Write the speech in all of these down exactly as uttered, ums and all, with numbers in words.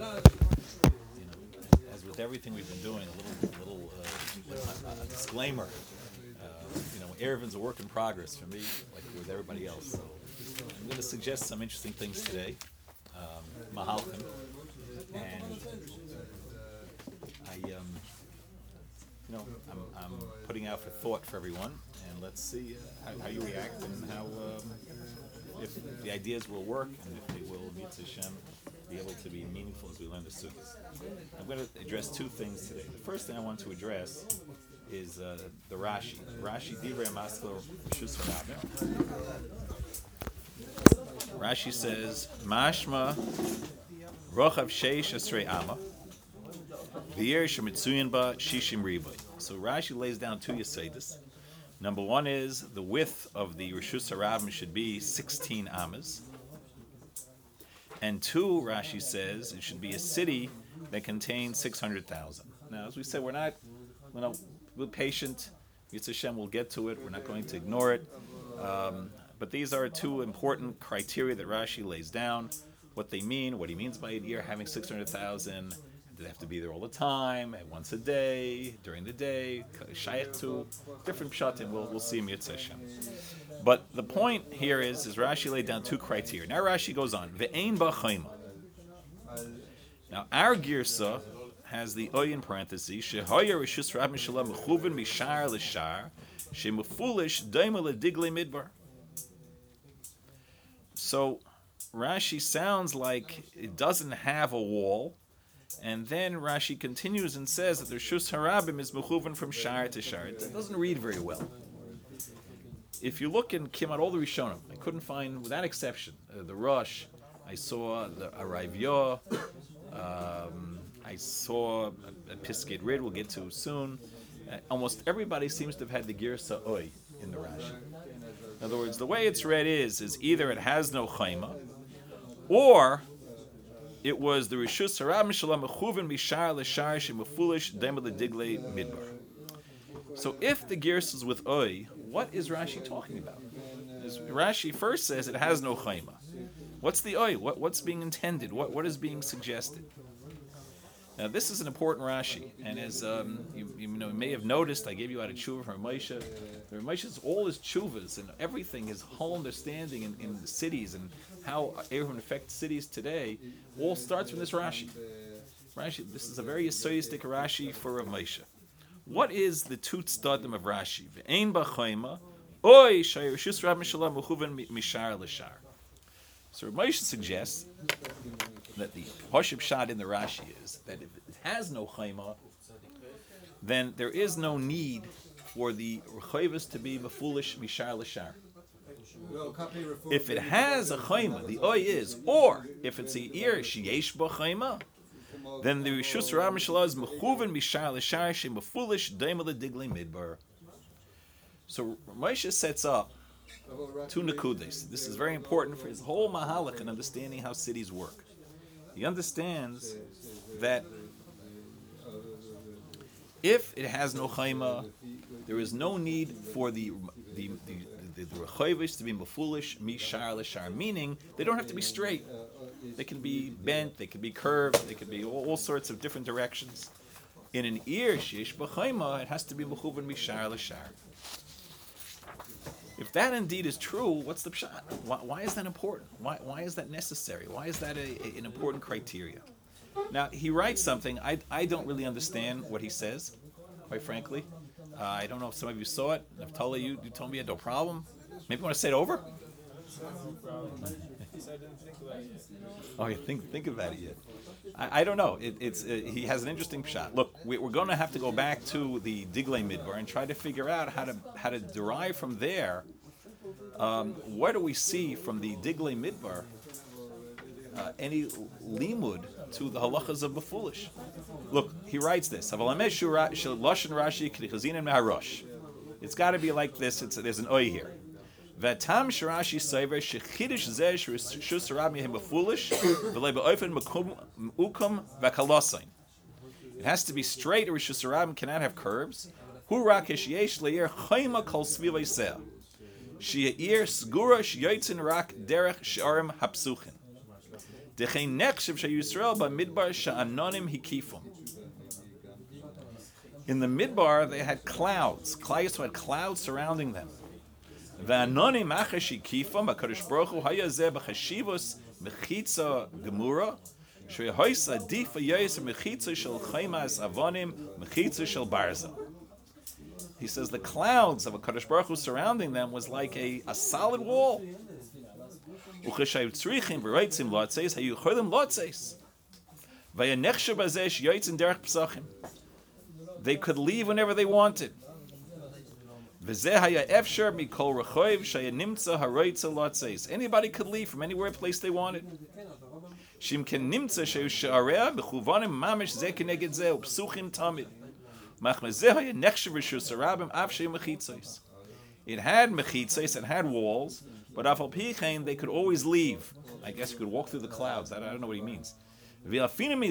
you know, as with everything we've been doing, a little, little uh, uh, disclaimer. Uh, you know, Erevn's a work in progress for me, like with everybody else. So I'm going to suggest some interesting things today. Um, Mahalchim, and I, um, you know, I'm, I'm putting out for thought for everyone, and let's see uh, how, how you react and how um, if the ideas will work and if they will, Mitzvah Hashem, be able to be meaningful as we learn the Sukkos. I'm going to address two things today. The first thing I want to address is uh, the Rashi. Rashi Divrei Maskil Rishus Harabim. Rashi says, Mashma Rochav Sheish Esrei Amma V'yer Shemitzuyin Ba Shishim Riboy. So Rashi lays down two Yesodis. Number one is the width of the Rishus Harabim should be sixteen Amas. And two, Rashi says, it should be a city that contains six hundred thousand. Now, as we said, we're not, you know, we're patient. Yitzhak Hashem will get to it. We're not going to ignore it. Um, but these are two important criteria that Rashi lays down. What they mean, what he means by a year having six hundred thousand. Do they have to be there all the time, once a day, during the day, shayat to, different pshatim, we'll, we'll see in Yitzhak Hashem. But the point here is, is Rashi laid down two criteria. Now Rashi goes on, Ve'ein ba chayma. Now our girsa has the oy in parentheses, Shehoyer rishus rabim shalom mechuven mishar l'shar, shemufulish daima ledigle midbar. So Rashi sounds like it doesn't have a wall, and then Rashi continues and says that the Rishus Harabim is mechuven from shar to shar. It doesn't read very well. If you look in Kimat, all the Rishonim, I couldn't find, without exception, uh, the Rosh, I saw the Arayvya, um, I saw a, a Piskei Rid, we'll get to soon. Uh, almost everybody seems to have had the Girsa Oy in the Rashi. In other words, the way it's read is, is either it has no Chayma, or it was the Rishus Harabim Shalom Mechuven Mishar L'Shar Shemufulish Dema L'Digle Midbar. So if the Girsa is with Oy, what is Rashi talking about? As Rashi first says it has no Chayma. What's the Oy? What, what's being intended? What, what is being suggested? Now this is an important Rashi, and as um, you, you know, you may have noticed, I gave you out a tshuva from Moshe. Moshe's all his tshuvas and everything, his whole understanding in, in the cities and how Abraham affects cities today, all starts from this Rashi. Rashi, this is a very yesodistic Rashi for Rav Moshe. What is the two tzadim of Rashi? Ve'ein ba chayma, oy shayir rishus rabim shalom mechuven mishar l'shar. So Rav Moshe suggests that the Hoshib Shad in the Rashi is that if it has no chayma, then there is no need for the Rechayvus to be mefulish mishar l'shar. If it has a chayma, the oy is, or if it's a ear sheyesh ba chayma, then the Rishus Harabim Shalom is mechuven mishar l'shar shemefulish daima l'digle midbar. So Moshe sets up two nekudas. This is very important for his whole mahalach and understanding how cities work. He understands that if it has no chayma, there is no need for the the the the, the rechayvus to be mefulish mishar l'shar, meaning they don't have to be straight. They can be bent, they can be curved, they can be all, all sorts of different directions. In an ear sheish b'chayma, it has to be mechuven mishar l'shar. If that indeed is true, what's the pshat? Why, why is that important? Why, why is that necessary? Why is that a, a, an important criteria? Now, he writes something. I, I don't really understand what he says, quite frankly. Uh, I don't know if some of you saw it. Naftali, you, you told me you had no problem. Maybe you want to say it over? Oh, you think think about it yet? I, I don't know. It, it's uh, he has an interesting pshat. Look, we, we're going to have to go back to the Diglei Midbar and try to figure out how to how to derive from there. Um, what do we see from the Diglei Midbar? Uh, any limud to the halachas of Befulish? Look, he writes this. It's got to be like this. It's, there's an oy here. Vatam shirashi sever shechidish zesh rishus harabim yehem befulish v'lei be'ofen ukum v'kalosain. It has to be straight, or rishus harabim cannot have curves. Hu rakish yesh leir chayma kol svivay seh. She'ir sgura sheyotzin rak derech she'arim hapsuchin. Dechein nechshev sheyisrael b'midbar she'anonim hikifum. In the midbar, they had clouds. Klal Yisrael had clouds surrounding them. V'anonim achash hikifum, HaKadosh Baruch Hu hayazeh b'chashivos mechitza gemura, she'hois adif v'yoyes mechitza shel chaymas avonim mechitza shel barza. He says the clouds of HaKadosh Baruch Hu surrounding them was like a, a solid wall. Ucheshav tzrichim v'roitzim lotzeis hayu cholim lotzeis. V'yanechshav bazeh she'yoytzin derech psachim. They could leave whenever they wanted. Anybody could leave from anywhere place they wanted. It had mechitzos, it had walls, but afal pichein they could always leave. I guess you could walk through the clouds. I don't know what he means. But I do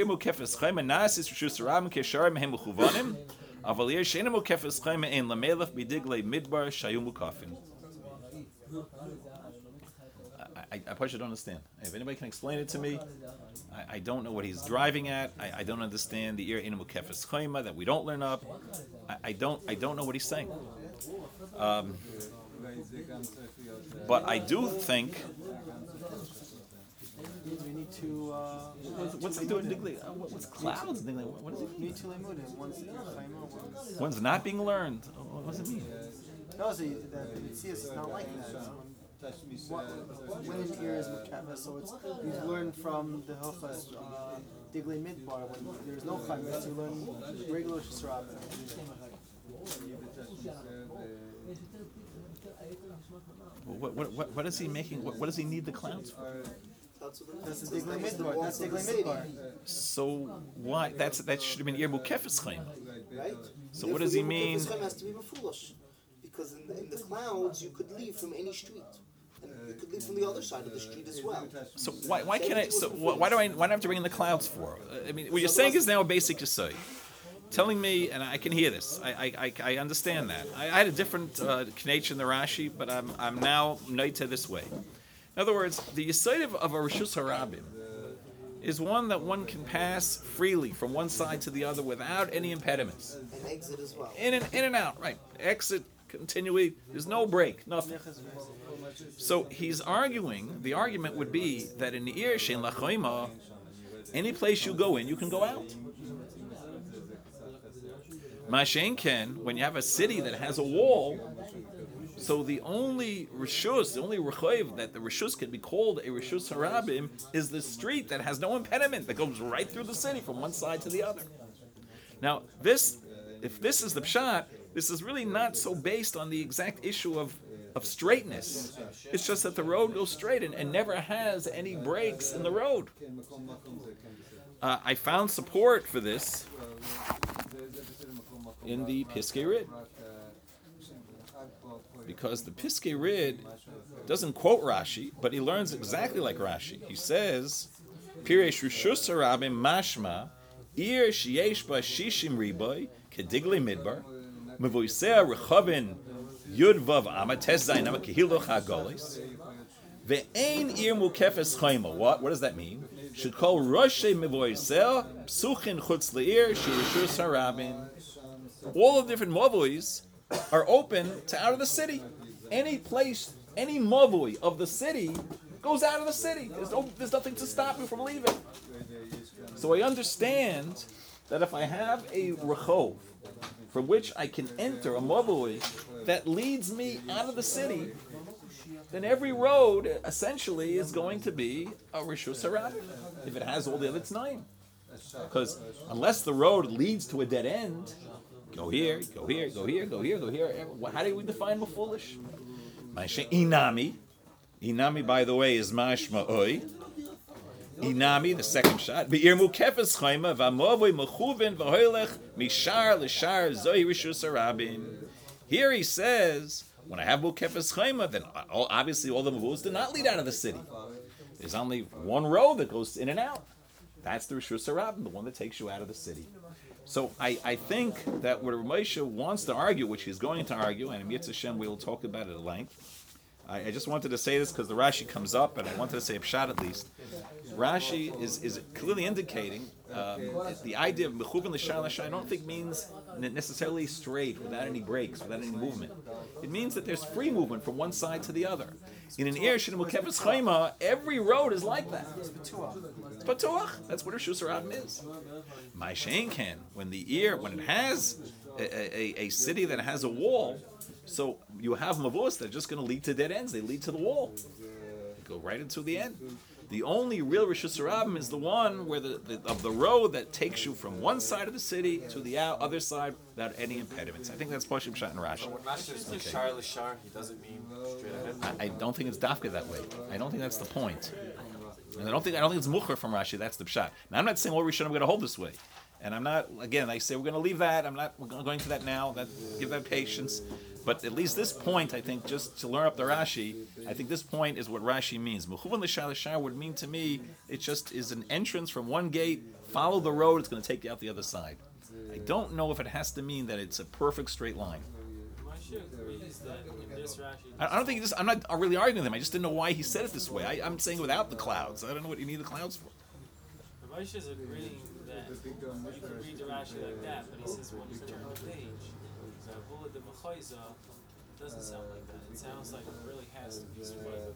I, I probably don't understand. If anybody can explain it to me, I, I don't know what he's driving at. I, I don't understand the ir inu kefes chayma that we don't learn up. I, I don't I don't know what he's saying. Um, but I do think. We need to. Uh, what's what's he doing? Uh, what's clouds? What does it mean? Need to learn one's chayma. One's not being learned. What does it mean? No, so the Mitzias is not like that. What, when an ear is mekava, so it's you learn from the Hilchas uh, Diglei Midbar when there's no chayma, so you learn regular Sharab. What, what, what, what is he making? What, what does he need the clouds for? That's the Diglei Midbar. That's Diglei Midbar. So why? That's that should have been Ir Mukefes Chaim. Right. So what does he mean? Mukefes Chaim has to be foolish, because in the, in the clouds you could leave from any street, and you could leave from the other side of the street as well. So why why can't I? So why do I? Why do I have to bring in the clouds for? I mean, what you're saying is now a basic to say. Telling me, and I can hear this. I I, I understand that. I, I had a different uh, connection in the Rashi, but I'm I'm now noita this way. In other words, the yesod of, of a Rishus Harabim is one that one can pass freely from one side to the other without any impediments. And exit as well. In and in and out, right? Exit continually. There's no break, nothing. So he's arguing. The argument would be that in the Ir Shein Lachoima, any place you go in, you can go out. Mashen Ken, when you have a city that has a wall, so the only rishus, the only rechoiv that the rishus can be called a rishus harabim is the street that has no impediment that goes right through the city from one side to the other. Now, this, if this is the pshat, this is really not so based on the exact issue of, of straightness. It's just that the road goes straight and, and never has any breaks in the road. Uh, I found support for this in the Piskei Rid, because the Piskei Rid doesn't quote Rashi, but he learns exactly like Rashi. He says, "Piresh Rishus Harabim Mashma Ir Sheyesh Ba Shishim Riboy Kediglei Midbar Mevoisea Rechavin Yud Vav Amates Zaynam Kehiloch Hagolis Ve'ein Ir Mukefes Chayma." What? What does that mean? Should call Roshei Mevoisea Psuchin Chutz Leir Shirishus Harabim. All of the different mavois are open to out of the city. Any place, any mavoi of the city goes out of the city. There's, no, there's nothing to stop you from leaving. So I understand that if I have a rechov from which I can enter a mavoi that leads me out of the city, then every road essentially is going to be a rishus harabim if it has all the other tnaim. Because unless the road leads to a dead end, go here, go here, go here, go here, go here. How do we define the foolish? Inami. Inami, by the way, is mashma oi. Inami, the second shot. Be'ir mukefes chayma v'amovoi mechuven v'hoylech mishar l'shar zoi rishus harabim. Here he says, when I have mukefes chayma, then obviously all the mavus do not lead out of the city. There's only one road that goes in and out. That's the rishus harabim, the one that takes you out of the city. So I, I think that what Moshe wants to argue, which he's going to argue, and in Yitzhak Hashem we will talk about it at length, I, I just wanted to say this because the Rashi comes up, and I wanted to say a pshat at least. Rashi is, is clearly indicating um, the idea of mechuvan l'shar l'shar. I don't think means necessarily straight, without any breaks, without any movement. It means that there's free movement from one side to the other. In an ir shin mukefes chayma, every road is like that. It's patuach. That's what a Reshus Harabim is. My shein can when the ear when it has a, a, a city that has a wall. So you have mavos that are just going to lead to dead ends. They lead to the wall. They go right into the end. The only real Reshus Harabim is the one where the, the of the road that takes you from one side of the city to the other side without any impediments. I think that's Pashim Pshat and Rashi. When Rashi says l'shar l'shar, he doesn't mean straight ahead. I, I don't think it's dafka that way. I don't think that's the point. And I don't think I don't think it's mucher from Rashi. That's the pshat. Now I'm not saying all Rishonim are going to hold this way, and I'm not. Again, I say we're going to leave that. I'm not we're going to that now. That give that patience. But at least this point, I think, just to learn up the Rashi, I think this point is what Rashi means. Mechuvan l'shar l'shar would mean to me, it just is an entrance from one gate, follow the road, it's going to take you out the other side. I don't know if it has to mean that it's a perfect straight line. Rashi agrees that in this Rashi. I, I don't think, it just, I'm not really arguing with him, I just didn't know why he said it this way. I, I'm saying without the clouds. I don't know what you need the clouds for. Rashi is agreeing that you can read the Rashi like that, but he says when you turn the page, Zavula de Mechoiza doesn't sound like that. It sounds like it really has to be straight.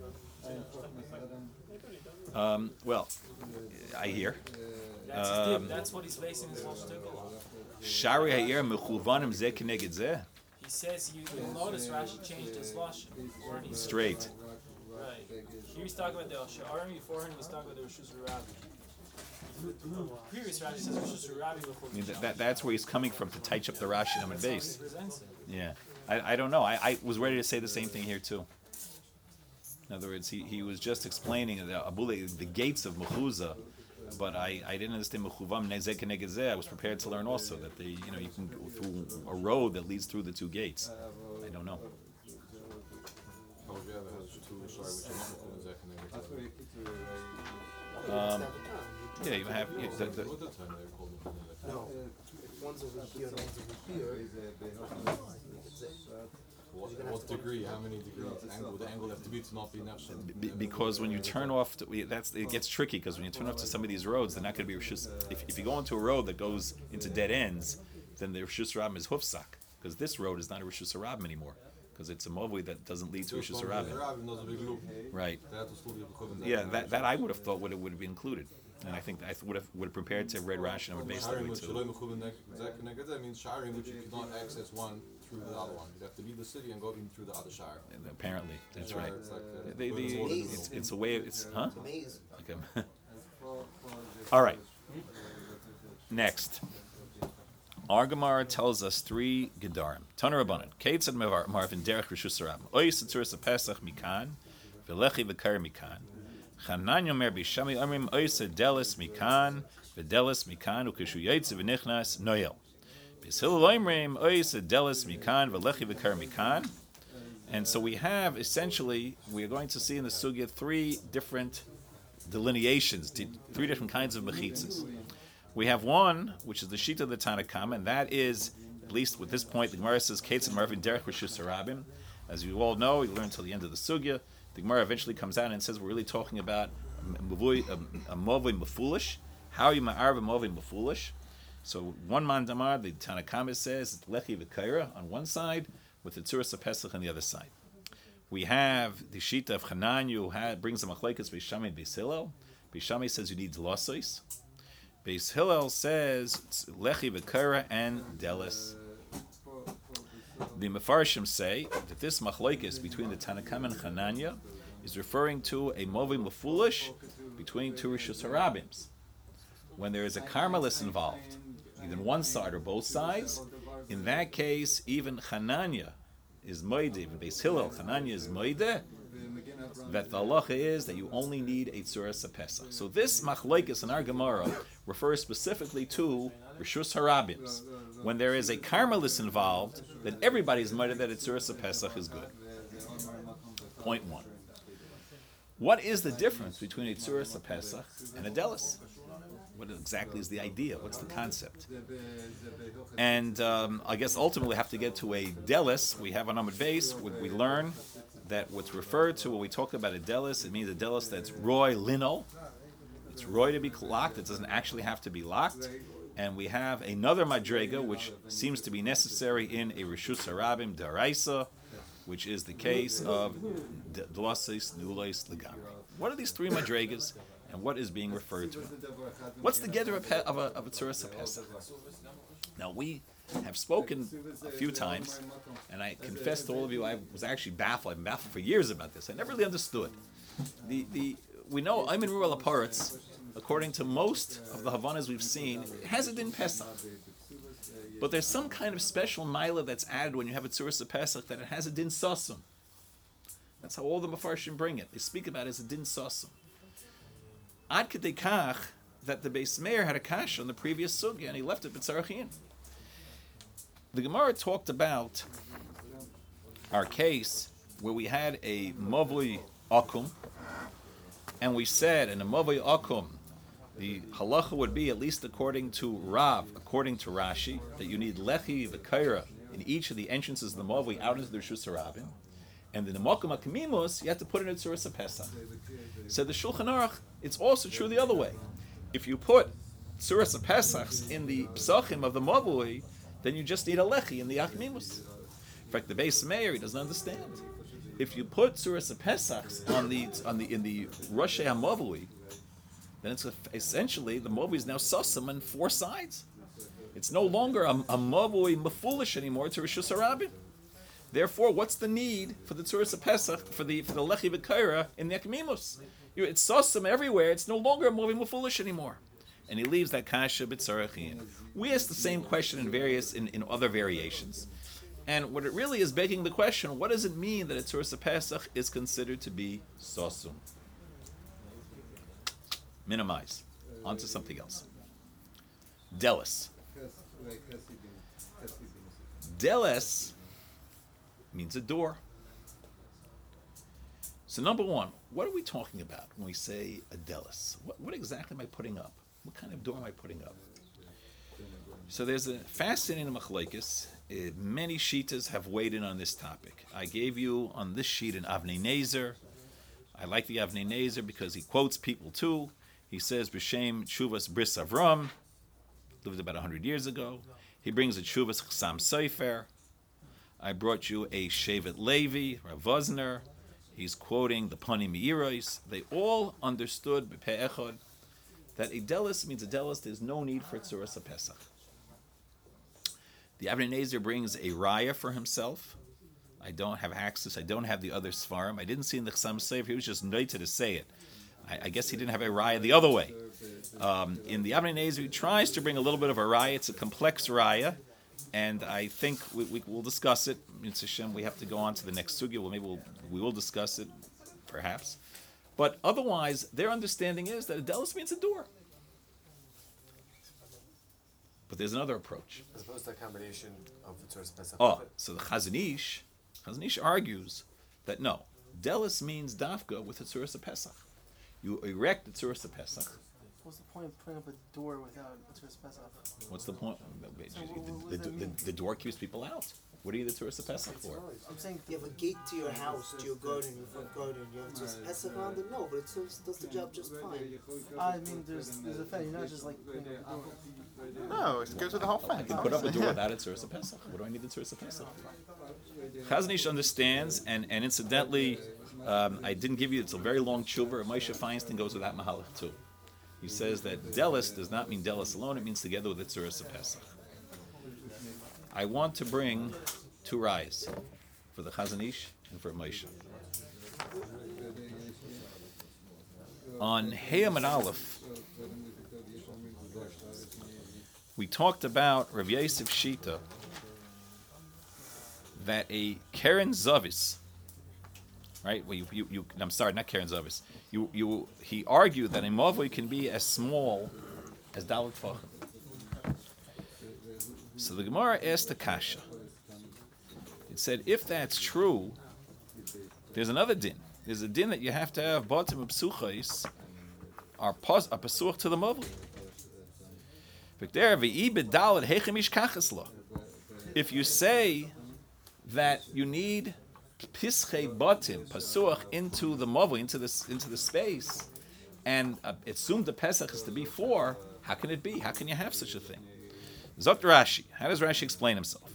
Um, well, I hear. That's, his Um, dip. That's what he's basing his whole shtickle on. Shari ha'ir mechuvanim zeh k'neged zeh. He says you, you'll notice Rashi changed his lashon. Or he- Straight. Right. Here he's talking about the Sha'arim, before him he's talking about the Reshus Harabim. The previous Rashi says Reshus Harabim before I mean, that, that, that's where he's coming from to touch up the Rashi on That's how he base. presents it. Yeah, I, I don't know. I, I was ready to say the same thing here too. In other words, he, he was just explaining the Abule, the gates of Mechuzah, but I, I didn't understand Mechuvam Nezeh Keneged Zeh. I was prepared to learn also that they you know you can go through a road that leads through the two gates. I don't know. Um, yeah, you have yeah, the, the, No. If one's over here and one's over here, What, what degree? How many degrees? Angle? The angle have to be to not be nafshel. be- because when you turn off, to, we- that's it gets tricky because when you turn off to some of these roads, they're not going to be Reshus. If, if you go into a road that goes into dead ends, then the Reshus Harabim is Hufsak because this road is not a Reshus Harabim anymore because it's a movui that doesn't lead to Reshus Harabim. Right. Yeah, that, that I would have thought would have would have been included, and I think I would have would have prepared to have read Rashi and I would base that Sharing way which too. means sharing which you cannot access one through the other one. You have to leave the city and go in through the other shire. And apparently, that's right. It's like, uh, They, they, it's, it's a way. It's huh? it's amazing. Okay. All right. Next. Our Gemara tells us three Gedarim. Tana Rabbanan. Keitzad Marvin Derech Reshus Harabim. Oyis Tzuras Pesach Mikan. V'lechi V'kar Mikan. Chanan Yomer Bishami Amrim Oyis Delis Mikan. V'delis Mikan. Ukeshu Yaitze V'nichnas Noel. B'Hillel Oimrim Oyis Delis Mikan. V'lechi V'kar Mikan. And so we have, essentially, we are going to see in the Sugya three different delineations, three different kinds of mechitzas. We have one, which is the Shita of the Tanakama, and that is, at least with this point, the Gemara says, Kates and Marvin Derech Reshus Harabim. As you all know, we learned till the end of the Sugya. The Gemara eventually comes out and says, we're really talking about a movui mefulish. How are you ma'arv a movui mefulish? So one mandamar, the Tanakama says, Lechi v'kaira on one side, with the Tzuras Pesach on the other side. We have the Shita of Hananya, who had, brings the Machlekes Beis Shammai and Beis Hillel. Beis Shammai says you need Lossos. Beis Hillel says Lechi v'Kara and Delis. The Mefarshim say that this Machlekes between the Tanakam and Hananya is referring to a Movi Mefulish between two Reshus Harabims. When there is a Carmelis involved, either one side or both sides, in that case, even Hananya is Moide, Beis Hillel, Hananya is Moide, that the halacha is that you only need a Tzuras Pesach. So this Machlekes in our Gemara refers specifically to Reshus Harabims. When there is a Carmelis involved, then everybody's Moide that a Tzuras Pesach is good. Point one. What is the difference between a Tzuras Pesach and a Delis? What exactly is the idea? What's the concept? And um, I guess ultimately we have to get to a Delis. We have an Amud Beis. We, we learn that what's referred to when we talk about a delis, it means a delis that's roy lino. It's roy to be locked. It doesn't actually have to be locked. And we have another madrega, which seems to be necessary in a reshus harabim daraisa, which is the case of dlosis nulois legamri. What are these three madregas, and what is being referred to? What's the gather of a of a tzuras pesach? Now we have spoken a few times, and I confess to all of you, I was actually baffled. I've been baffled for years about this. I never really understood. The the we know Ayman Rural Aparatz, according to most of the Havanas we've seen, it has a din Pesach. But there's some kind of special milah that's added when you have a tzuras Pesach that it has a din sasum. That's how all the Mefarshim bring it. They speak about it as a din sasum. Ad kedei kach that the Beis Meir had a kash on the previous sugya and he left it b'tzarachin. The Gemara talked about our case where we had a mavli akum, and we said in a mavli akum, the halacha would be, at least according to Rav, according to Rashi, that you need lechi v'kaira in each of the entrances of the mavli out into the Reshus Harabim, and in the makom hakamimus you have to put in a tzuras pesach. Said the Shulchan Aruch, it's also true the other way. If you put tzuras pesachs in the psachim of the mavli, then you just need a lechi in the akmimus. In fact, the Beis Meir, he doesn't understand. If you put tzuras pesachs on the on the in the roshei hamavli, then it's a, essentially the mavli is now sasam on four sides. It's no longer a, a mavli mafulish anymore to Reshus Harabim. Therefore, what's the need for the tzuras pesach for the for the lechi v'kaira in the akmimus? It's sasam everywhere. It's no longer a mavli mafulish anymore. And he leaves that kasha b'tzarachin. We ask the same question in various in, in other variations, and what it really is begging the question: what does it mean that a tzuras pesach is considered to be sasum? Minimize. On to something else. Delis. Delis means a door. So number one, what are we talking about when we say a delis? What, what exactly am I putting up? What kind of door am I putting up? So there's a fascinating machlokes. Uh, many shitas have weighed in on this topic. I gave you on this sheet an Avnei Nezer. I like the Avnei Nezer because he quotes people too. He says, B'Shem Tshuvas Bris Avram, lived about one hundred years ago. He brings a Tshuvas Chassam Sofer. I brought you a Shevet Levi, Rav Vosner. He's quoting the Pani Meiros. They all understood B'Peh Echad that a delis means a delis, there's no need for tzuras pesach. The Avnei Nezer brings a raya for himself. I don't have access, I don't have the other svarim. I didn't see in the Chassam Sofer, he was just noted to say it. I, I guess he didn't have a raya the other way. Um, in the Avnei Nezer, he tries to bring a little bit of a raya. It's a complex raya, and I think we, we, we'll discuss it. Mitzvah Shem, we have to go on to the next sugya. Well, maybe we'll, we will discuss it, perhaps. But otherwise, their understanding is that a delis means a door. But there's another approach. As opposed to a combination of the tzuras pesach. Oh, so the Chazon Ish, Chazon Ish argues that no, delis means dafka with the tzuras pesach. You erect the tzuras pesach. What's the point of putting up a door without a tzuras pesach? What's the point? So what- what The, does the, that the, mean? the door keeps people out. What are you the tzuras pesach for? I'm saying You have a gate to your house, to your garden, your front garden. You have just pesach around it. No, but it still does the job just fine. I mean, there's there's a fact. You're not just like putting up a door. No, it goes with the whole I fence. can put up a door without a tzuras pesach. What do I need the tzuras pesach for? Chazon Ish understands, and, and incidentally, um, I didn't give you, it's a very long tshuva. Moshe Feinstein goes with that mahalach too. He says that delis does not mean delis alone, it means together with the tzuras pesach. I want to bring two rayas for the Chazon Ish and for Moshe. On Heyam Aleph, we talked about Rav Yosef Shita that a Keren Zavis, right? Well, you, you, you, I'm sorry, not Keren Zavis. You, you, he argued that a mavli can be as small as Dalet Tvachim. So the Gemara asked the Kasha. It said, if that's true, there's another din. There's a din that you have to have batim psuchais are pas a pasuch to the mavli. If you say that you need pischei batim pasuach into the mavo, into this into the space, and uh, assumed the Pesach is to be four. How can it be? How can you have such a thing? Zot Rashi. How does Rashi explain himself?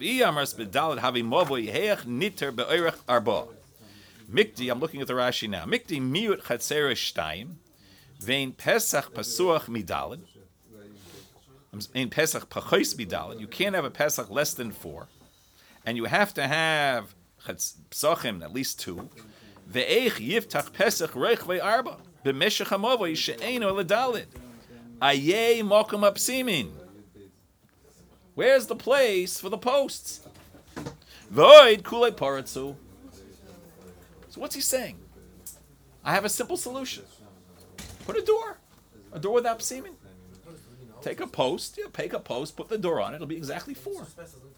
Mikdi, I'm looking at the Rashi now. Mikdi miut chatzera shtayim, vein Pesach pasuach midalid. In Pesach pachos midalid. You can't have a Pesach less than four, and you have to have psachim at least two. Ve'eich yiftach Pesach reich ve'arba b'meshach hamovoi she'eino ledalid. Ayei mokum apsimin. Where's the place for the posts? Void kulei paratzu. So what's he saying? I have a simple solution. Put a door. A door without psimin. Take a post. Yeah, take a post. Put the door on it. It'll be exactly four.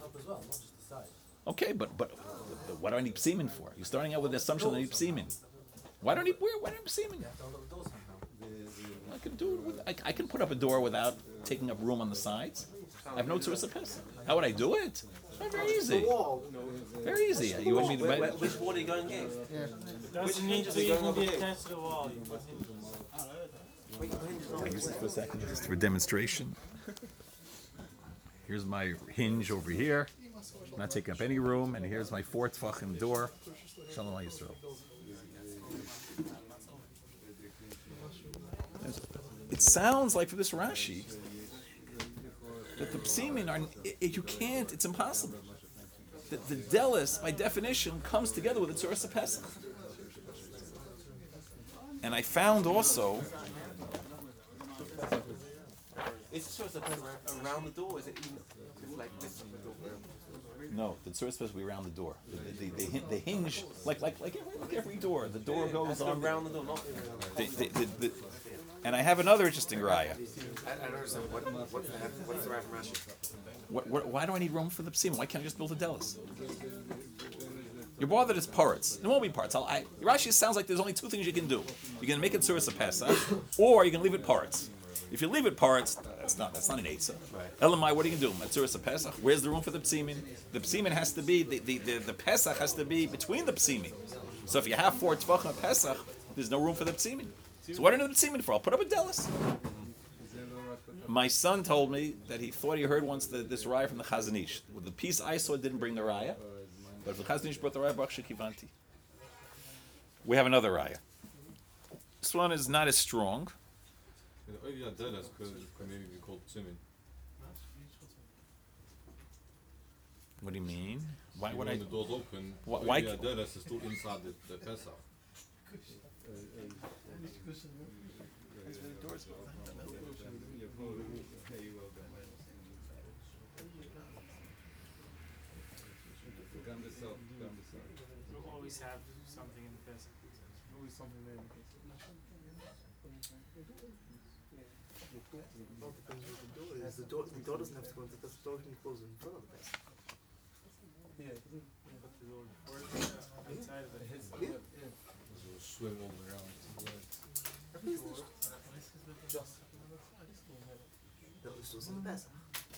Okay, but but what do I need psimin for? You're starting out with the assumption that I need psimin. Why don't I need where? Why don't I need psimin? I can do it with. I, I can put up a door without taking up room on the sides. I have no tzurus pesach. How would I do it? Oh, very easy. Very easy. You want me to? Where, where, which wall are you going to give? Yeah. It doesn't need to even be attached to the wall. You put hinges on it. I use it for a second, just for demonstration. Here's my hinge over here, not taking up any room, and here's my four tefachim door. Shalom Yisrael. It sounds like for this Rashi that the psimin are it, it, you can't. It's impossible. The, the delis, by definition, comes together with the tzuras of Pesach. And I found also. Is the source of Pesach around the door? Is it even like this? No, the tzuras supposed to be around the door. The, the, the, the, the hinge, like like like every, like every door, the door goes on around the door, not the, the, the, the, and I have another interesting raya. I, I don't understand. What, what's the what's the right from Rashi? What, what, why do I need room for the psim? Why can't I just build a delis? You're bothered it's parts. There won't be parts. I'll, I, Rashi sounds like there's only two things you can do. You can make it tzuras of Pesach, or you can leave it parts. If you leave it parts, that's not that's not an eitzah. Right. Elamai, what are you gonna do? Tzuras of Pesach. Where's the room for the psimin? The psimin has to be the, the, the, the Pesach has to be between the psimin. So if you have four tvachim of Pesach, there's no room for the psimin. So what are the psimin for? I'll put up a delis. My son told me that he thought he heard once the, this raya from the Chazon Ish. Well, the piece I saw didn't bring the raya, but if the Chazon Ish brought the raya, Baruch Shekivanti. We have another raya. This one is not as strong. The idea that is could maybe be called psimin. What do you mean? Why Even would when I? the door's open, Why- the why idea ca- that is still inside the, the Pesach. We'll always have something in the Pesach. Always something there. All depends what the door is. The door, the door doesn't have to go into the door can close in front of the Pesach. Yeah, it doesn't put the door or outside of it. Yeah. So it'll swing all the way around. Just. That was just in the Pesach.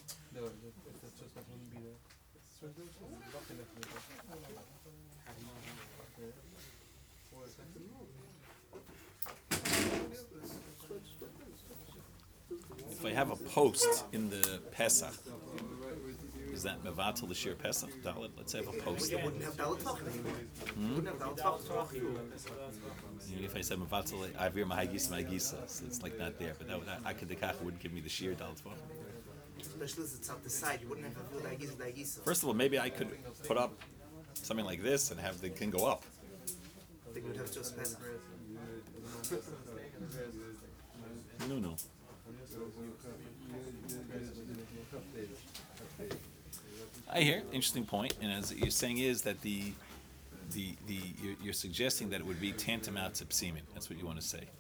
If I have a post in the Pesach, is that mevatel l'shir Pesach? Dalit. Let's have a post. You wouldn't have Dalit Tachim anymore. You wouldn't have Dalit Tachim. Even if I said mevatel avir mahagis mahagisa, so it's like not there. But that, that akadekach wouldn't give me the sheer dalit tefachim. Especially as it's out the side, you wouldn't have a field Agisa Dagisa. First of all, maybe I could put up something like this and have the can go up. I think we'd have just Pesach. No, no. I hear interesting point, and as you're saying is that the the the you're, you're suggesting that it would be tantamount to psimin. That's what you want to say.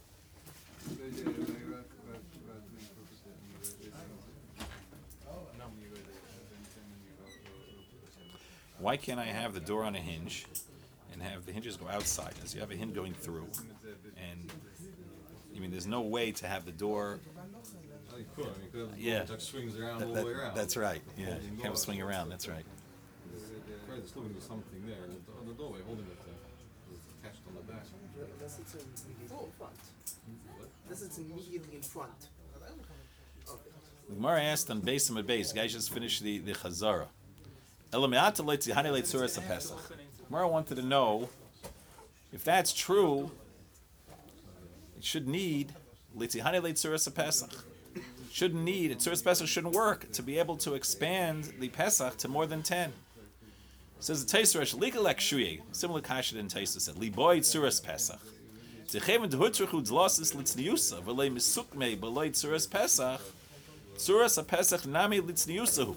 Why can't I have the door on a hinge and have the hinges go outside? As you have a hinge going through, and I mean, there's no way to have the door. Oh, you could. I mean, you could have the Yeah. door that swings around That- all that- the way around. that's right. Yeah, You kind know of swing around. That's right. First, there's still going to be something there. And the, the doorway holding it uh, is attached on the back. Unless it's immediately in front. Unless it's immediately in front. The Gemara asked on Beis and Beis. Guys, just finished the the Chazara. Elameata leitzi hani leitzuras haPesach. Gemara wanted to know if that's true. It should need leitzi hani leitzuras haPesach. Shouldn't need Tzuras Pesach shouldn't work to be able to expand the Pesach to more than ten. Says the Taisrash Ligalek Shuye, similar kasha in Taisrash said Liboy Tzuras Pesach. Zecheven Dehutrichu Dlosis Litzniusa V'lei Misukmei B'loi Tzuras Pesach Tzuras HaPesach Nami Litzniusahu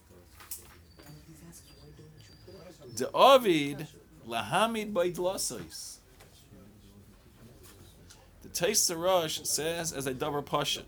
De'ovid Lahamid By Dlosis. The Taisrash says as a davar pasha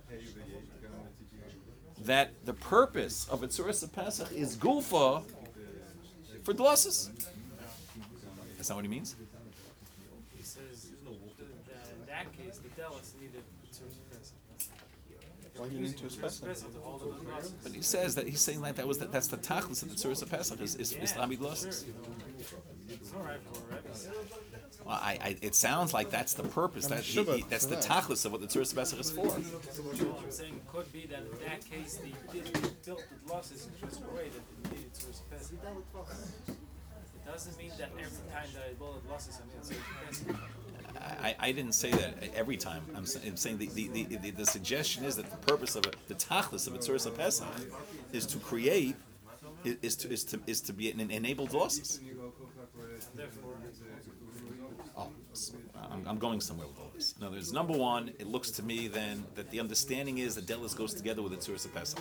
that the purpose of a Tzuras Pesach is gufa for dlosses. That's not what he means. He says that in that case, the Delis needed Tzuras Pesach. Why do you need to Tzuras specify? Pesach to hold the dlosses. But he says that he's saying like that was the, that's the tachlis of the Tzuras Pesach is is Islamic dlosses. It's all right for a Rebbe. Well, I, I, it sounds like that's the purpose. That he, he, that's the tachlis of what the Tzuras Pesach is for. Well, I'm saying it could be that in that case, they did built the losses in such a way that it needed to respect. It doesn't mean that every time that I build losses, I mean it's Pesach. I, I didn't say that every time. I'm, sa- I'm saying the, the, the, the, the suggestion is that the purpose of it, the tachlis of a Tzuras Pesach, is to create, is, is to is to is to be an enabled losses. Therefore, Oh, I'm, I'm going somewhere with all this. No, there's number one. It looks to me then that the understanding is that Delis goes together with the Tzuras Pesach.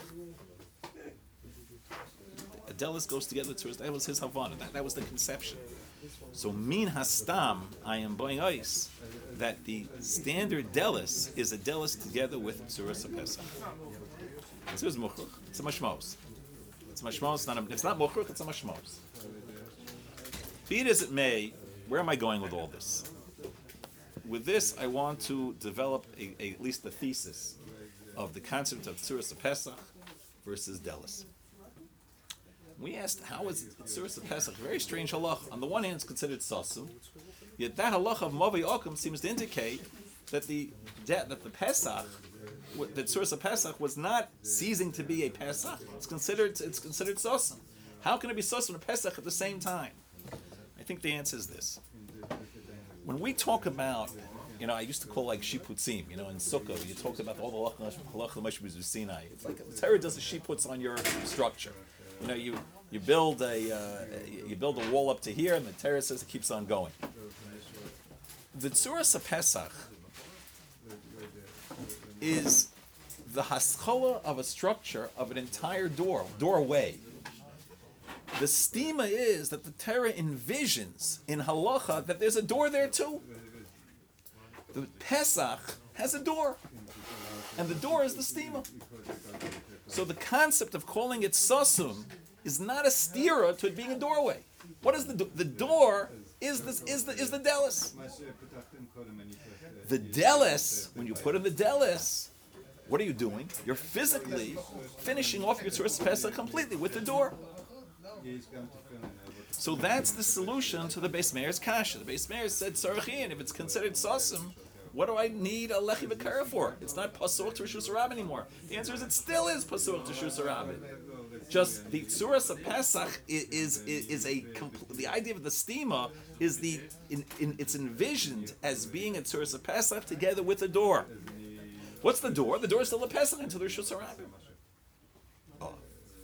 The Delis goes together with Tzuras. That was his havana. That, that was the conception. So min hastam, I am buying ice that the standard Delis is a Delis together with Tzuras Pesach. It's a muchruch. It's a mashmos. It's a mashmos. It's not. A, it's not muchruch. It's a mashmos. Be it as it may. Where am I going with all this? With this, I want to develop a, a, at least a thesis of the concept of Tzuras Pesach versus Delis. We asked, how is Tzuras Pesach? Very strange halacha. On the one hand, it's considered sasum, yet that halacha of Mavi Okum seems to indicate that the that the Pesach, that Tzuras Pesach was not ceasing to be a Pesach. It's considered it's considered sasum. How can it be sasum and Pesach at the same time? I think the answer is this. When we talk about, you know, I used to call like shiputzim, you know, in Sukkah, you talk about all the halach l'mashbuz Sinai. It's like the Torah does the shiputs on your structure. You know, you you build a uh, you build a wall up to here, and the Torah says it keeps on going. The Tzuras Pesach is the haskalah of a structure of an entire door doorway. The stima is that the Torah envisions in halacha that there's a door there too. The Pesach has a door, and the door is the stima. So the concept of calling it sasum is not a stira to it being a doorway. What is the do- the door? Is this is the is the delis? The delis, when you put in the delis, what are you doing? You're physically finishing off your Tzuras Pesach completely with the door. So that's the solution to the Beis Meir's kasha. The Beis Meir said, Sarachin, if it's considered sasum, what do I need a lechi v'kara for? It's not pasuk to Rishus Harab anymore. The answer is it still is pasuk to Rishus Harab. Just the Tzuras of Pesach is, is, is a, compl- the idea of the stima is the, in, in, it's envisioned as being a Tzuras of Pesach together with the door. What's the door? The door is still a Pesach until the Rishus Harab. Oh.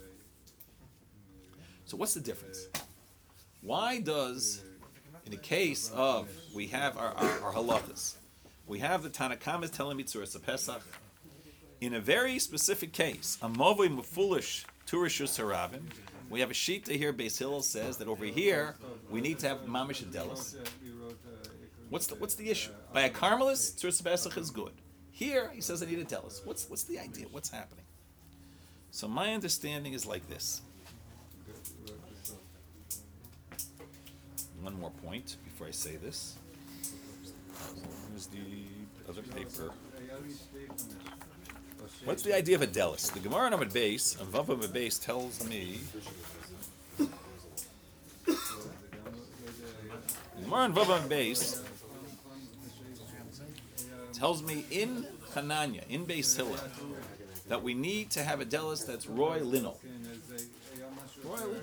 So what's the difference? Why does, in the case of, we have our, our, our halachas, we have the Tanakhama telling me Tzuras Pesach, in a very specific case, a Movoi Mefulish Turishus Harabim, we have a shita here, Beis Hillel says that over here, we need to have Mamish Adelis. What's the what's the issue? By a Carmelist, Tzuras Pesach is good. Here, he says I need a Delis. What's, what's the idea? What's happening? So my understanding is like this. One more point before I say this. Here's the other paper. What's the idea of a delis? The Gemara on Amud Beis, and Vav Amud Beis tells me Gemara in Vavam base tells me in Hananya, in Beis Hillel, that we need to have a delis that's roy linol. Roy linol.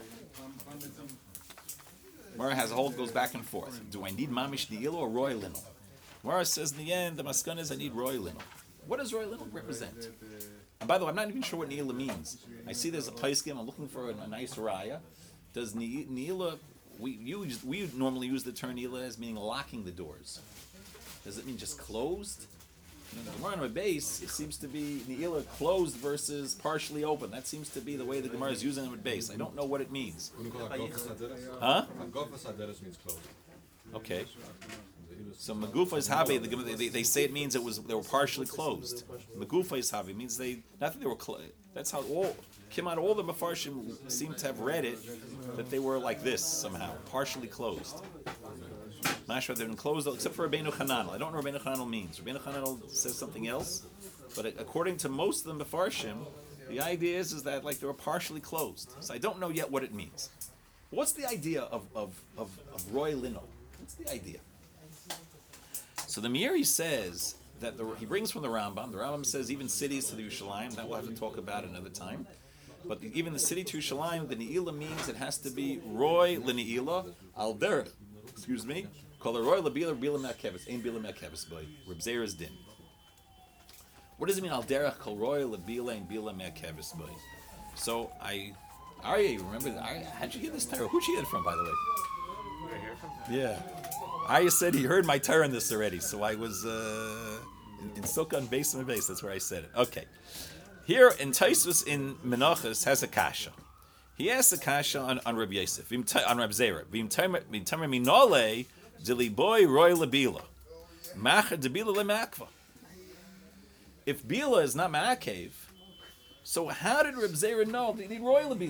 Gemara has a whole goes back and forth. Do I need mamish diil or roy linol? Gemara says in the end, the maskana is I need roy linol. What does roy linol represent? And by the way, I'm not even sure what ni'ila means. I see there's a place game. I'm looking for a, a nice raya. Does ni- ni'ila? We use we normally use the term ni'ila as meaning locking the doors. Does it mean just closed? In the Gemara on my base, it seems to be ni'ila closed versus partially open. That seems to be the way the Gemara is using it with base. I don't know what it means. What do you call it? Gofas Haderes? Huh? Gofas Haderes means closed. Okay. So Magufa is Havi, the Gemara- they, they say it means it was they were partially closed. Magufa is Havi means they not that they were closed. That's how all came out. All the Mefarshim seem to have read it that they were like this somehow, partially closed. Mashra they've been closed except for Rabbeinu Hananel. I don't know what Rabbeinu Hananel means. Rabbeinu Hananel says something else, but according to most of the Mefarshim, the idea is is that like they were partially closed. So I don't know yet what it means. What's the idea of of of, of Roy Lino? What's the idea? So the Meiri says that the, he brings from the Rambam. The Rambam says even cities to the Yerushalayim. That we'll have to talk about another time. But the, even the city to Yerushalayim, the Ne'ilah means it has to be Roy L'Ne'ilah Al Derech. Excuse me. Kol Roy L'Bila Bila Me'akeves. Ein Bila Me'akeves Boy. Reb Zera's Din. What does it mean Al Derech Kol Roy L'Bila Ein Bila Me'akeves Boy? So I, Aryeh, you remember that? Aryeh, how'd you get this Torah? Who'd you get it from, by the way? Yeah. Arya said he heard my Torah in this already, so I was uh, in, in Sukkah on base and base. That's where I said it. Okay. Here in Taisus in Menachos has a kasha. He asks a kasha on, on Reb Yosef, on Reb Zera. V'im tamer minole dili boy roy lebila, macher debila lemakva. If bila is not ma'akev, so how did Reb Zera know that you need roy lebila?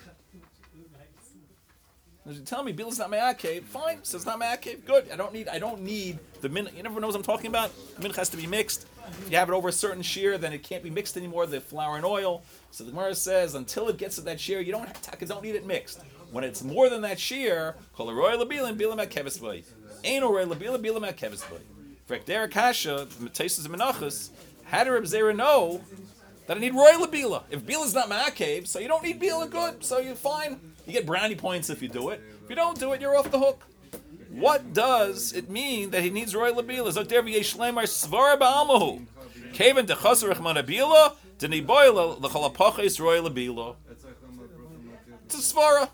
As you tell me, Bila's not me'akev, fine. So it's not me'akev, good. I don't need. I don't need the min. You never know what I'm talking about. The minch has to be mixed. If you have it over a certain shear, then it can't be mixed anymore. The flour and oil. So the Gemara says until it gets to that shear, you don't have to, don't need it mixed. When it's more than that shear, call it roy labila bila me'akevis boy. Ain't roy labila bila me'akevis boy. V'ekder kasha Tesis Menachos. How did Reb Zera know that I need roy labila? If bila's not me'akev, so you don't need bila, good. So you're fine. You get brownie points if you do it. If you don't do it, you're off the hook. What does it mean that he needs roy labila? Zokter v'yesh lemar svara ba'almahu. Kaven dechasar rechman abila, deni boil l'chalapaches roy labila. It's a svara.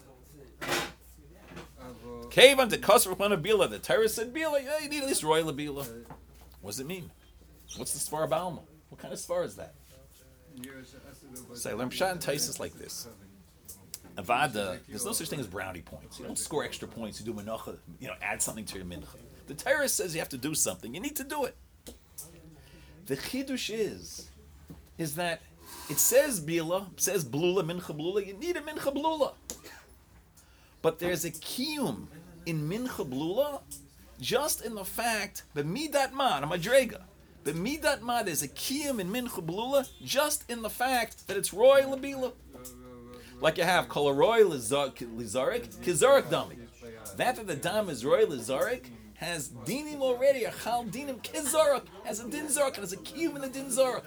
Kaven dechasar rechman abila. The Torah said bila. Yeah, you need at least roy labila. What does it mean? What's the svara ba'alma? What kind of svara is that? Say, learn pshat and taisis like this. Avada, there's no such thing as brownie points. You don't score extra points. You do menacha, you know, add something to your mincha. The Torah says you have to do something. You need to do it. The chidush is, is that it says bila, it says blula, mincha blula. You need a mincha blula. But there's a kiyum in mincha blula just in the fact, b'midat ma, a madrega. B'midat ma, there's a kiyum in mincha blula just in the fact that it's roy labila. Like you have kol roy lizarik, kizarik dami. That that the dam is roy lizarik has dinim already. A chal dinim kizarik has a din zarik and has a kiyum in the din zarik.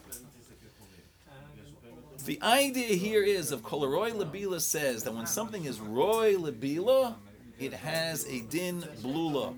The idea here is of kol roy labila says that when something is roy labila, it has a din blula.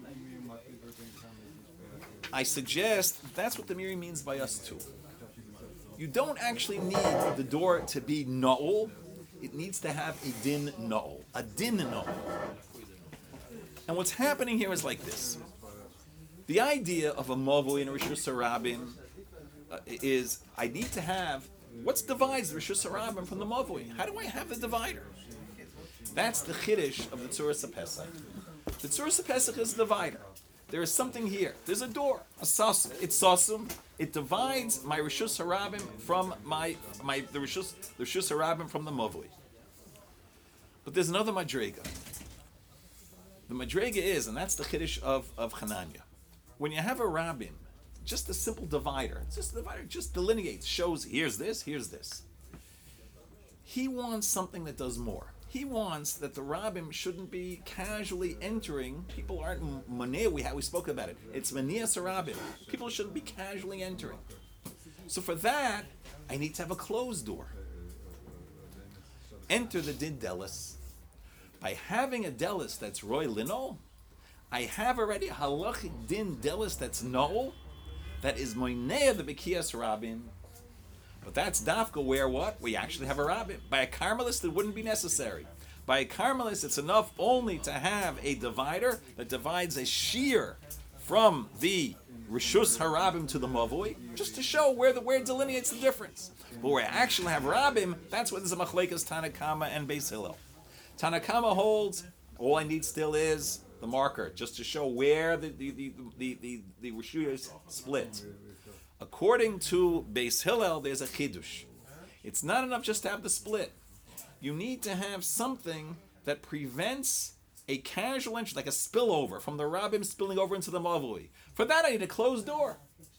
I suggest that's what the Miri means by us too. You don't actually need the door to be na'ul. It needs to have a din na'ul. A din na'ul. And what's happening here is like this. The idea of a mavui and a rishus harabim uh, is I need to have, what's divides the rishus harabim from the mavui? How do I have the divider? That's the chiddush of the Tzuras HaPesach. The Tzuras HaPesach is a divider. There is something here. There's a door, a sasum. It's sasum. It divides my rishus harabim from my my the rishus the rishus harabim from the mavui. But there's another madrega. The madrega is, and that's the chiddush of of Hananya. When you have a rabbim, just a simple divider, it's just a divider, just delineates, shows here's this, here's this. He wants something that does more. He wants that the rabbim shouldn't be casually entering. People aren't maneh. We ha- we spoke about it. It's manias rabbim. People shouldn't be casually entering. So for that, I need to have a closed door. Enter the din delis. By having a delis that's roy linol, I have already a halachic din delis that's noel, that is moinea the bekias rabbim. But that's dafka where what? We actually have a rabbim. By a Carmelist, it wouldn't be necessary. By a Carmelist, it's enough only to have a divider that divides a shear from the Rishus Harabim to the Mavui, just to show where the where it delineates the difference. But where I actually have Rabbim, that's where there's a Machlekas Tanakama and Beis Hillel. Tanakama holds, all I need still is the marker, just to show where the the the the, the, the Rishuyas split. According to Beis Hillel, there's a chidush. It's not enough just to have the split. You need to have something that prevents a casual entry, like a spillover from the rabbim spilling over into the mavui. For that, I need a closed door.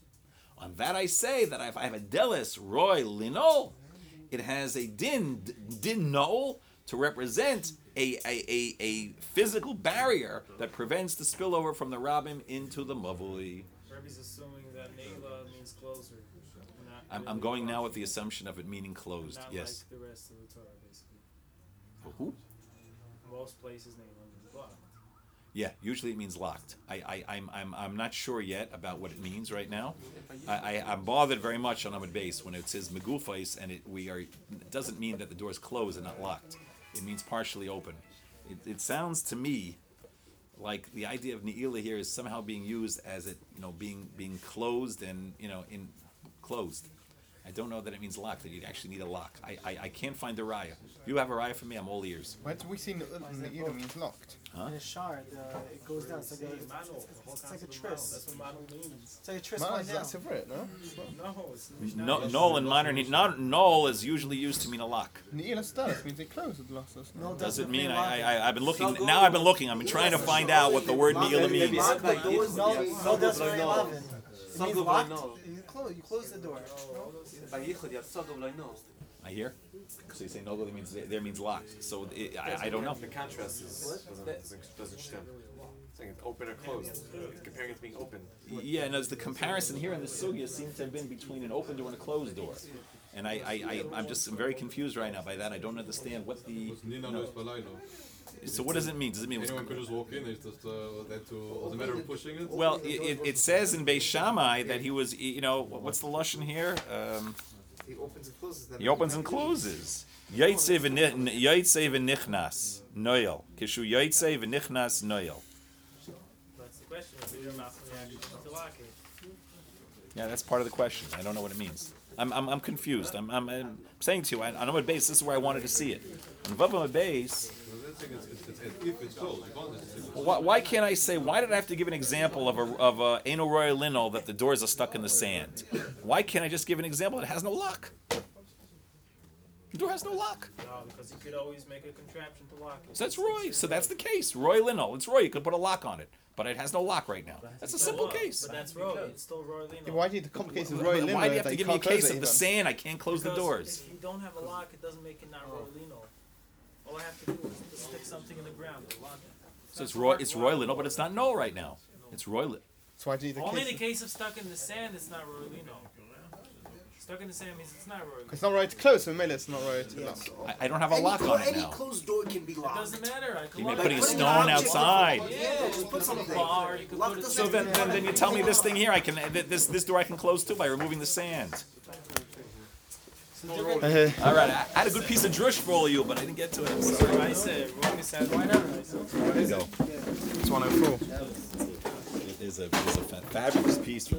On that, I say that if I have a delis roy linol, it has a din din nol to represent a, a, a, a physical barrier that prevents the spillover from the rabbim into the mavui. Rebbe's assuming that Neila means closer. Not I'm, I'm going now with the assumption of it meaning closed. Not Yes. like the rest of the Torah, basically. Who? Most places Neila means blocked. Yeah, usually it means locked. I, I, I'm, I'm, I'm not sure yet about what it means right now. I, I, I'm bothered very much on Amud Beis when it says megufais and it we are. It doesn't mean that the door is closed and not locked. It means partially open. It, it sounds to me like the idea of ne'ilah here is somehow being used as it, you know, being being closed and you know in closed. I don't know that it means locked. That you actually need a lock. I, I, I can't find a raya. You have a raya for me. I'm all ears. Where do we see that Ne'ilah means locked? Huh? In a shard, uh, it goes down. It's like a, it's, it's, it's like a tris. That's what Manu means. It's like a tris Man, going down. that's a Brit, no? No, it's No, null in modern not null is usually used to mean a lock. Ne'ilah status means it closed the last us. No, Does it doesn't mean mean I, lock. I I've been looking now? I've been looking. I've been trying to find out what the word ne'ilah means. Lock the doors, No, yeah. no, that's very eleven. It Sogov means lo locked. no. You close, you close the door. By Yichud, you have Sogov lo no. I hear. So you say no, that means there means locked. So it, I, I don't know. The contrast is doesn't doesn't, doesn't stem. Saying it's open or closed. Comparing it to being open. Yeah, and as the comparison here in the sugya seems to have been between an open door and a closed door, and I, I, I I'm just I'm very confused right now by that. I don't understand what the. You know, so what does it mean? Does it mean? Anyone could just walk in. It's just uh, that to as a matter of pushing it. Well, it, it, it says in Beis Shammai that he was, you know, what's the lashon here? Um, He opens and closes them. he opens and closes. Yaitse v'nichnas noel. Kishu yaitse v'nichnas noel. That's the question. If your mouth reaction to lock it. Yeah, that's part of the question. I don't know what it means. I'm, I'm, I'm confused. I'm, I'm, I'm saying to you, I, I know what base. This is where I wanted to see it. On Vavam base. If it's closed, you can't just say Why, why can't I say? Why did I have to give an example of a of a Eno Royal Linol that the doors are stuck in the sand? Why can't I just give an example that has no lock? The door has no lock. No, because you could always make a contraption to lock it. So that's Roy. So that's the case. Roy Linol. It's Roy. You could put a lock on it, but it has no lock right now. That's a simple case. But that's Roy. It's still Roy Lino. Yeah, why do you complicate the Roy Limo? Why do you have that to give me a can't close case it of the even? sand? I can't close the Because doors. If you don't have a lock, it doesn't make it not Roy Lino. All I have to do is to stick something in the ground to lock it. So it's Roy. It's Roy Linol, but it's not null right now. It's Roy. Lin- So why do you need the Only in the case? case of stuck in the sand, it's not Roy Lino. Stuck in the sand means it's not Roy Lino. It's not right to close, so maybe it's not right to lock. I, I don't have a Any, lock clo- on it any now. closed door can be It locked. doesn't matter. I could You lock mean putting it. a Putting stone an object outside? on the- Yeah, just put some bar. You could Lock put it. doesn't So then, then, then you tell me this thing here. I can th- this this door I can close too by removing the sand. Uh, All right, I had a good piece of drush for all of you, but I didn't get to it. I'm sorry. I said, wrong is sad. Why not? There you go. it's one oh four. It is a, it is a fa- fabulous piece.